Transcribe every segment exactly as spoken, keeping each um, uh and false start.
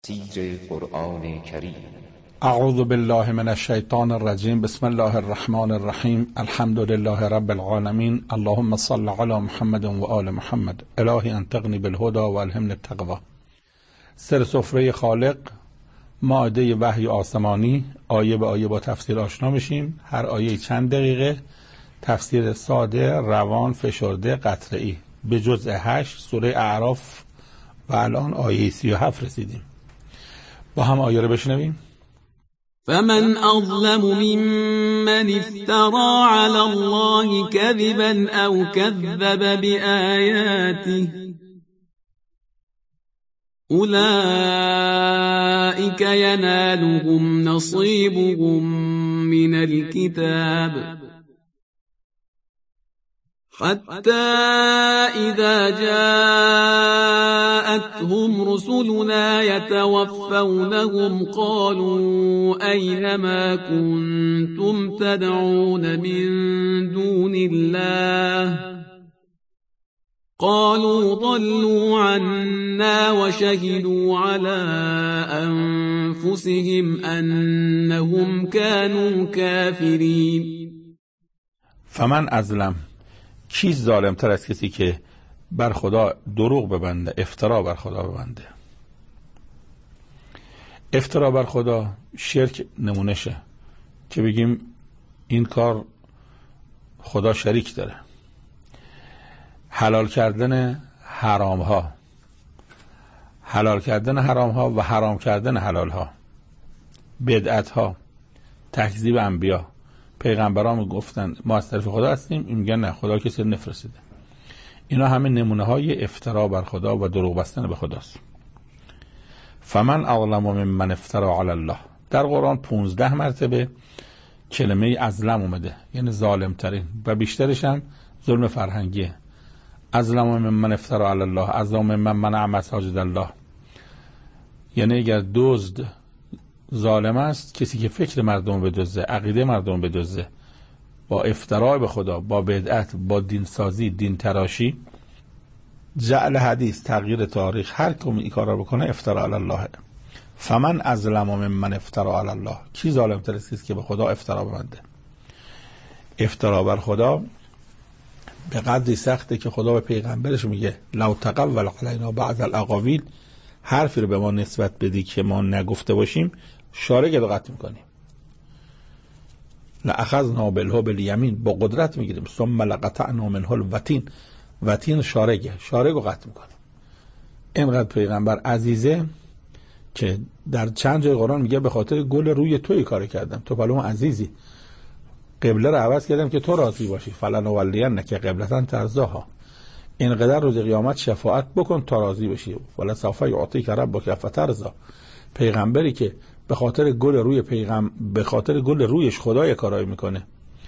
تفسیر قرآن کریم. اعوذ بالله من الشیطان الرجیم. بسم الله الرحمن الرحیم. الحمد لله رب العالمین. اللهم صل علی محمد و آل محمد. الهی انطقنی بالهدى و الهمنی التقوی. سر سفره خالق، مائده وحی آسمانی، آیه به آیه با تفسیر آشنا میشیم. هر آیه چند دقیقه، تفسیر ساده، روان، فشرده، قطعی. به جزء هشت سوره اعراف و الان آیه سی و هفت رسیدیم. با هم آیه رو بشنویم. فمن أظلم ممن افترى على الله كذبا أو كذب بآياته أولئك ينالهم نصيبهم من الكتاب حتى إذا جاءتهم رسلنا يتوفونهم قالوا أين ما كنتم تدعون من دون الله قالوا ضلوا عنا وشهدوا على أنفسهم أنهم كانوا كافرين. فمن ازلم، کی ظالم تر از کسی که بر خدا دروغ ببنده، افترا بر خدا ببنده. افترا بر خدا شرک نمونشه که بگیم این کار خدا شریک داره. حلال کردن حرام ها، حلال کردن حرام ها و حرام کردن حلال ها، بدعت ها، تکذیب انبیا. پیغمبران گفتن ما از طرف خدا هستیم، این میگن نه، خدا کسی نفرستیده. اینا همه نمونه های افترا بر خدا و دروغ بستن به خداست. فمن اظلم ممن افترى علی الله. در قرآن پونزده مرتبه کلمه ازلم اومده، یعنی ظالم ترین، و بیشترش هم ظلم فرهنگیه. ازلم ممن افترى علی الله، ازلم ممن منع مساجد الله. یعنی اگر دزد ظالم است، کسی که فکر مردم بدزده، عقیده مردم بدزده، با افتراء به خدا، با بدعت، با دین سازی، دین تراشی، جعل حدیث، تغییر تاریخ، هر کم این کار را بکنه افتراء علی الله. فمن ازلم ممن افترى علی الله. کی ظالم تر است که به خدا افترا ببنده؟ افترا بر خدا به قدری سخته که خدا به پیغمبرش میگه لو تقول علینا بعض الاقاویل، حرفی رو به ما نسبت بدی که ما نگفته باشیم، شارگ رو قطع میکنیم. لأخذنا بالهو بالیمین، با قدرت میگیریم. ثم لقطعنا منه الوتین، وتین شارگه، شارگ رو قطع میکنیم. اینقدر پیغمبر عزیزه که در چند جای قرآن میگه به خاطر گل روی توی کار کردم، تو پلوم عزیزی، قبله رو عوض کردم که تو راضی باشی. فلنولینک قبلة ترضاها. اینقدر روز قیامت شفاعت بکن تا راضی بشی. ولا سوف یعطیک ربک فترضی. پیغمبری که به خاطر گل روی پیغم به خاطر گل رویش خدای کارایی میکنه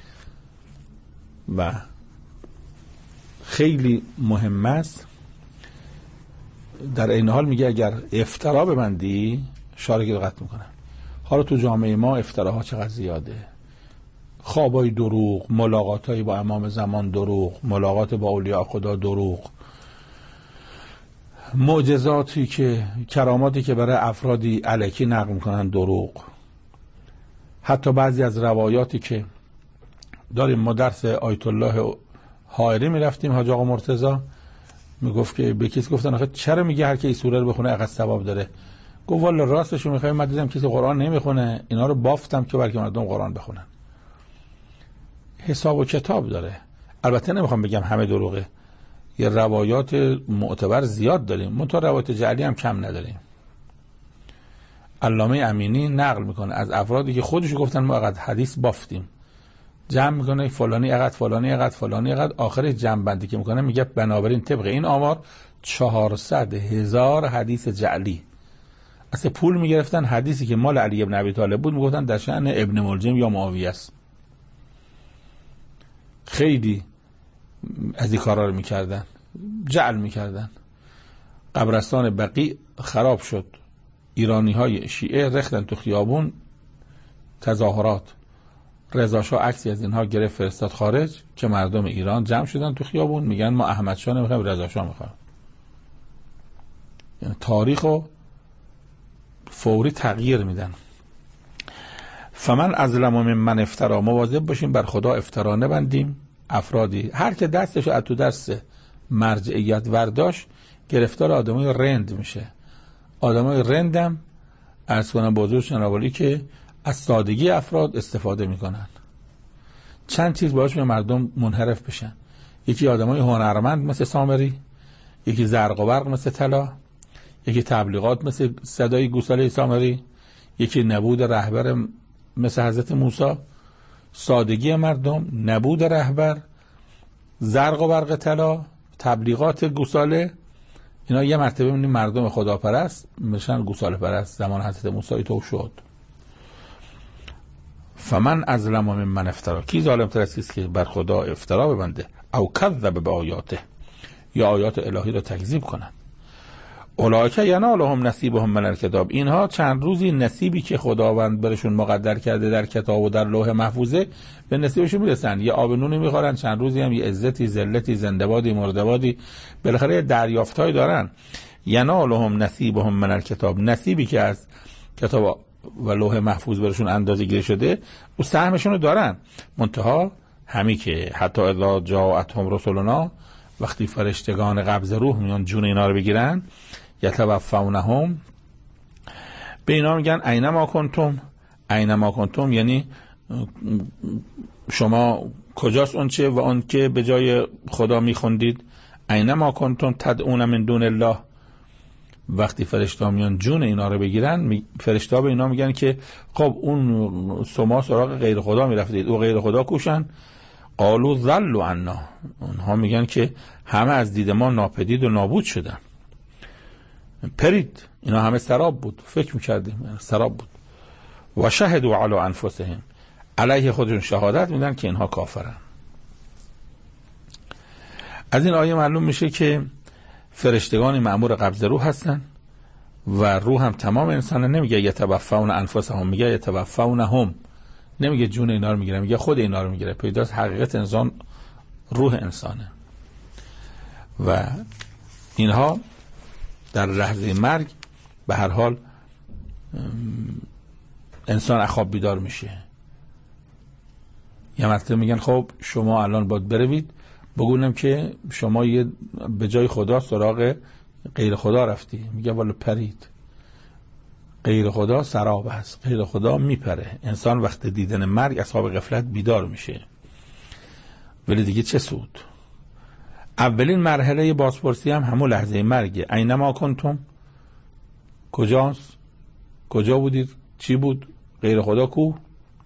و خیلی مهم است. در این حال میگه اگر افترا ببندی، شارگی رو قطع میکنه. حالا تو جامعه ما افتراها چقدر زیاده. خوابای دروغ، ملاقاتای با امام زمان دروغ، ملاقات با اولیاء خدا دروغ، معجزاتی که کراماتی که برای افرادی الکی نقل میکنن دروغ. حتی بعضی از روایاتی که داریم، ما درس آیت الله حائری میرفتیم، حاج آقا مرتضی میگفت که به کسی گفتن آخه چرا میگه هر کی این سوره رو بخونه اینقدر ثواب داره؟ گفت والا راستش رو میخوام، من دیدم کسی قرآن نمیخونه، اینا رو بافتم که بلکه مردم قرآن بخونن. حساب و کتاب داره. البته نمیخوام بگم همه دروغه، یه روایات معتبر زیاد داریم، منتها روایات جعلی هم کم نداریم. علامه امینی نقل میکنه از افرادی که خودشو گفتن ما اقدر حدیث بافتیم، جمع میکنه فلانی اقدر فلانی اقدر فلانی اقدر، آخر جمع بندی که میکنه میگه بنابراین طبق این آمار چهارصد هزار حدیث جعلی. اصلا پول میگرفتن، حدیثی که مال علی ابن ابی طالب بود میگفتن در شأن ابن ملجم یا معاویه است. خیلی از این کارا رو میکردن، جعل میکردن. قبرستان بقیع خراب شد، ایرانی های شیعه رختن تو خیابون، تظاهرات. رضا شاه عکسی از اینها گرفت فرستاد خارج که مردم ایران جمع شدن تو خیابون میگن ما احمد شاه نمیخوایم، رضا شاه میخوایم. یعنی تاریخو فوری تغییر میدن. فمن ازلم ممن افترا، مواظب باشیم بر خدا افترا نبندیم. افرادی هر که دستش از تو دست مرجعیت ورداشت گرفتار آدمای رند میشه. آدمای رندم عرض کنم بزرگ شنوالی که از سادگی افراد استفاده میکنن. چند چیز باعث میشه مردم منحرف بشن. یکی آدمای هنرمند مثل سامری، یکی زرق و برق مثل طلا، یکی تبلیغات مثل صدای گوساله سامری، یکی نبود رهبر مثل حضرت موسی. سادگی مردم، نبود رهبر، زرق و برق طلا، تبلیغات گوساله، اینا یه مرتبه می‌بینیم مردم خداپرست میشن گوساله پرست. زمان حضرت موسی تو شد. فمن ازلم ممن افترا، کی ظالم‌تر از کسی که بر خدا افترا ببنده، او کذب بآیاته، یا آیات الهی را تکذیب کنن. اولئک ینالهم نصیبهم من الکتاب، اینها چند روزی نصیبی که خداوند برشون مقدر کرده در کتاب و در لوح محفوظه به نصیبشون میرسن. یه آب نونی میخورن، چند روزی هم یه عزتی، ذلتی، زنده‌بادی، مرده‌بادی، بالاخره دریافتایی دارن. ینالهم نصیبهم من الکتاب، نصیبی که از کتاب و لوح محفوظ برشون اندازه‌گیری شده و سهمشون رو دارن. منتها همین که حتی اذا جاءتهم رسلنا، وقتی فرشتگان قبض روح میان جون اینا رو بگیرن، یتوفونهم، به اینا میگن اینما کنتم، اینما کنتم یعنی شما کجاست اون چه و اون که به جای خدا میخوندید. اینما کنتم تدعون من دون الله، وقتی فرشته میان جون اینا رو بگیرن، فرشته به اینا میگن که خب اون شما سراغ غیر خدا میرفتید، او غیر خدا کوشن. قالوا ضلوا عنا، اونها میگن که همه از دید ما ناپدید و نابود شدن، پرید. اینا همه سراب بود، فکر میکردیم سراب بود. و شهدوا علی انفسهم، علیه خودشون شهادت میدن که اینها کافرن. از این آیه معلوم میشه که فرشتگان مأمور قبض روح هستن و روح هم تمام انسان. نمیگه یتوفون انفسهم، میگه یتوفونهم، نمیگه جون اینا رو میگیره، میگه خود اینا رو میگیره. پیداست حقیقت انسان روح انسانه و اینها در لحظه مرگ به هر حال انسان اخواب بیدار میشه. یه مرتبه میگن خب شما الان باید بروید بگونم که شما یه به جای خدا سراغ غیر خدا رفتی. میگه والا پرید، غیر خدا سراب است، غیر خدا میپره. انسان وقت دیدن مرگ اصحاب غفلت بیدار میشه، ولی دیگه چه سود. اولین مرحله بازپرسی هم همون لحظه مرگه. اینما کنتم، کجاست، کجا بودید، چی بود، غیر خدا کو.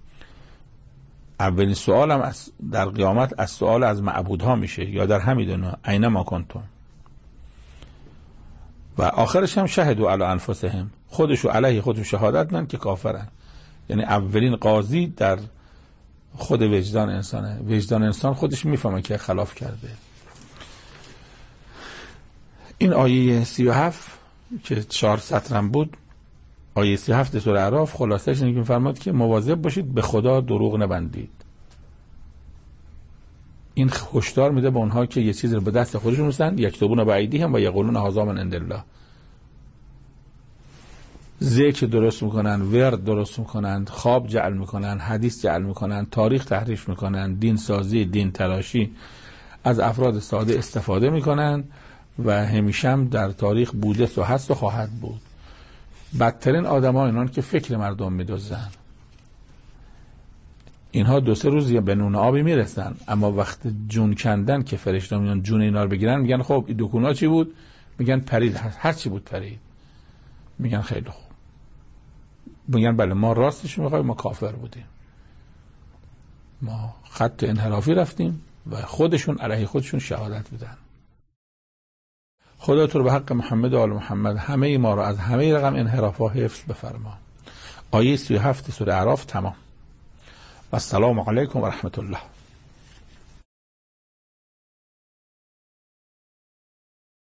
اولین سوال هم از در قیامت از سوال از معبودها میشه، یا در همین دنیا اینما کنتم. و آخرش هم شهدوا علی انفسهم، خودشو علیه خودشو شهادت دادن که کافرن. یعنی اولین قاضی در خود وجدان انسانه. وجدان انسان خودش میفهمه که خلاف کرده. این آیه سی و هفت که چهار سطرم بود، آیه سی و هفت سوره اعراف، خلاصش اینه که میفرماد که مواظب باشید به خدا دروغ نبندید. این هشدار میده به اونها که یه چیزی رو به دست خودشون می‌رسن، یکتبون بایدیهم و یقولون هذا من عند الله. ذکر درست میکنن، ورد درست میکنن، خواب جعل میکنن، حدیث جعل میکنن، تاریخ تحریف میکنن، دین سازی، دین تراشی از افراد ساده استفاده میکنن و همیشه هم در تاریخ بوده و هست و خواهد بود. بدترین آدم‌ها اینان که فکر مردم میدوزن. اینها دو سه روز به نون آبی میرسن، اما وقت جون کندن که فرشته میان جون اینا رو بگیرن، میگن خب این دکونا چی بود؟ میگن پرید، هر چی بود پرید. میگن خیلی خوب، میگن بله ما راستش میخوایم، ما کافر بودیم، ما خط انحرافی رفتیم و خودشون علیه خودشون شهادت بدن. خدا تو رو به حق محمد و آل محمد همه ما رو از همه رقم انحرافا حفظ بفرما. آیه سی و هفت سوره اعراف تمام. و السلام علیکم و رحمت الله.